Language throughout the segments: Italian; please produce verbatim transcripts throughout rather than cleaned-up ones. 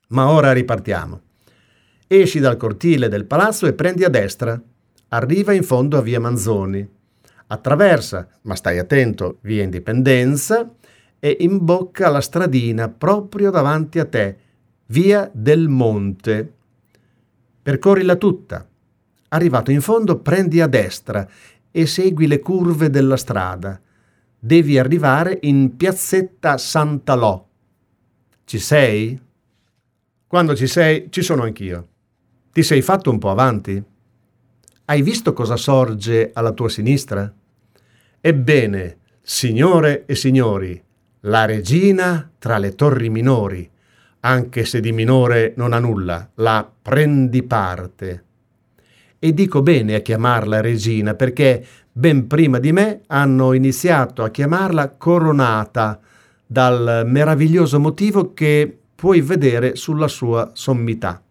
Ma ora ripartiamo. Esci dal cortile del palazzo e prendi a destra. Arriva in fondo a via Manzoni. Attraversa, ma stai attento, via Indipendenza e imbocca la stradina proprio davanti a te, via del Monte. Percorrila tutta. Arrivato in fondo, prendi a destra e segui le curve della strada. Devi arrivare in piazzetta Sant'Alò. Ci sei? Quando ci sei, ci sono anch'io. Ti sei fatto un po' avanti? Hai visto cosa sorge alla tua sinistra? Ebbene, signore e signori, la regina tra le torri minori, anche se di minore non ha nulla, la Prendiparte. E dico bene a chiamarla regina perché ben prima di me hanno iniziato a chiamarla coronata, dal meraviglioso motivo che puoi vedere sulla sua sommità.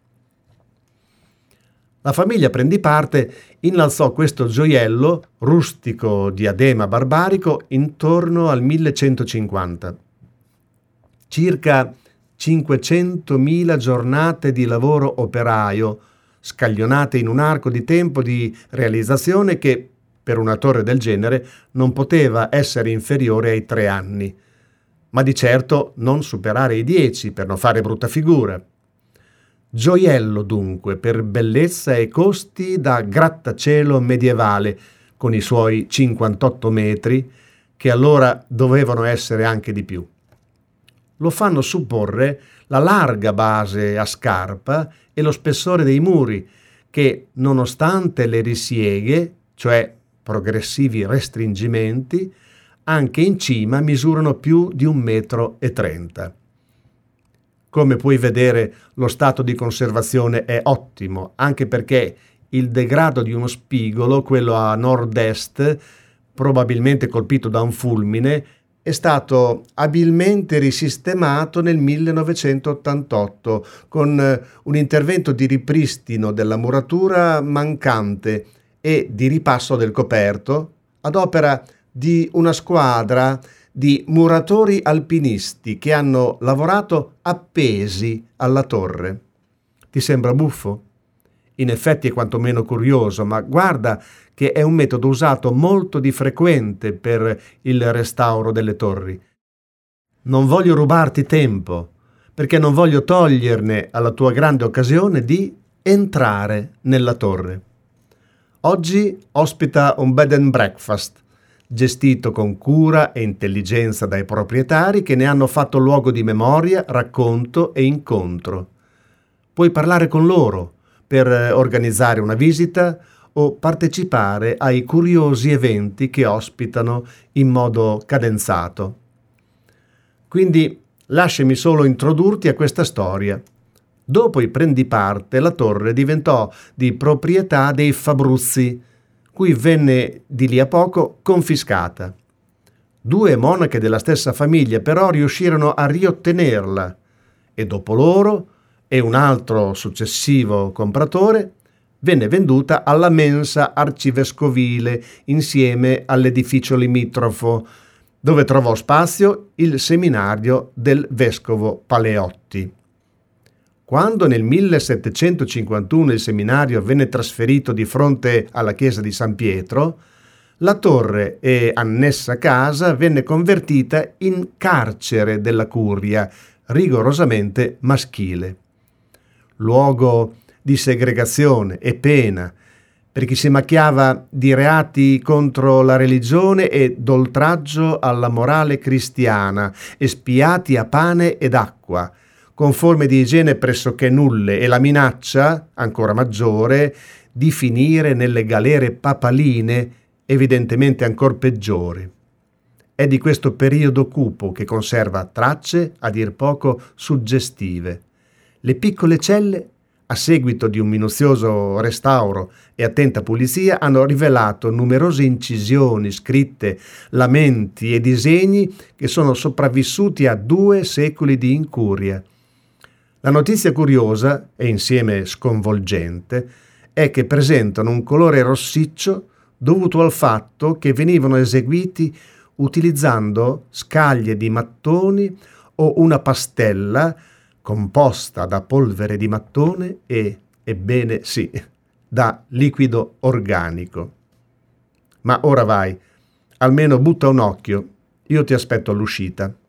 La famiglia Prendiparte innalzò questo gioiello, rustico diadema barbarico, intorno al millecentocinquanta. Circa cinquecentomila giornate di lavoro operaio, scaglionate in un arco di tempo di realizzazione che, per una torre del genere, non poteva essere inferiore ai tre anni, ma di certo non superare i dieci per non fare brutta figura. Gioiello dunque per bellezza e costi da grattacielo medievale, con i suoi cinquantotto metri, che allora dovevano essere anche di più. Lo fanno supporre la larga base a scarpa e lo spessore dei muri, che, nonostante le risieghe, cioè progressivi restringimenti, anche in cima misurano più di un metro e trenta. Come puoi vedere, lo stato di conservazione è ottimo, anche perché il degrado di uno spigolo, quello a nord-est, probabilmente colpito da un fulmine, è stato abilmente risistemato nel millenovecentottantotto con un intervento di ripristino della muratura mancante e di ripasso del coperto ad opera di una squadra di muratori alpinisti che hanno lavorato appesi alla torre. Ti sembra buffo? In effetti è quantomeno curioso, ma guarda che è un metodo usato molto di frequente per il restauro delle torri. Non voglio rubarti tempo, perché non voglio toglierne alla tua grande occasione di entrare nella torre. Oggi ospita un bed and breakfast, gestito con cura e intelligenza dai proprietari che ne hanno fatto luogo di memoria, racconto e incontro. Puoi parlare con loro per organizzare una visita o partecipare ai curiosi eventi che ospitano in modo cadenzato. Quindi lasciami solo introdurti a questa storia. Dopo i Prendiparte, la torre diventò di proprietà dei Fabruzzi, cui venne di lì a poco confiscata. Due monache della stessa famiglia però riuscirono a riottenerla e dopo loro e un altro successivo compratore venne venduta alla mensa arcivescovile insieme all'edificio limitrofo, dove trovò spazio il seminario del vescovo Paleotti. Quando nel millesettecentocinquantuno il seminario venne trasferito di fronte alla chiesa di San Pietro, la torre e annessa casa venne convertita in carcere della curia, rigorosamente maschile. Luogo di segregazione e pena per chi si macchiava di reati contro la religione e d'oltraggio alla morale cristiana, espiati a pane ed acqua, con forme di igiene pressoché nulle e la minaccia, ancora maggiore, di finire nelle galere papaline, evidentemente ancor peggiori. È di questo periodo cupo che conserva tracce, a dir poco, suggestive. Le piccole celle, a seguito di un minuzioso restauro e attenta pulizia, hanno rivelato numerose incisioni, scritte, lamenti e disegni che sono sopravvissuti a due secoli di incuria. La notizia curiosa, e insieme sconvolgente, è che presentano un colore rossiccio dovuto al fatto che venivano eseguiti utilizzando scaglie di mattoni o una pastella composta da polvere di mattone e, ebbene sì, da liquido organico. Ma ora vai, almeno butta un occhio, io ti aspetto all'uscita.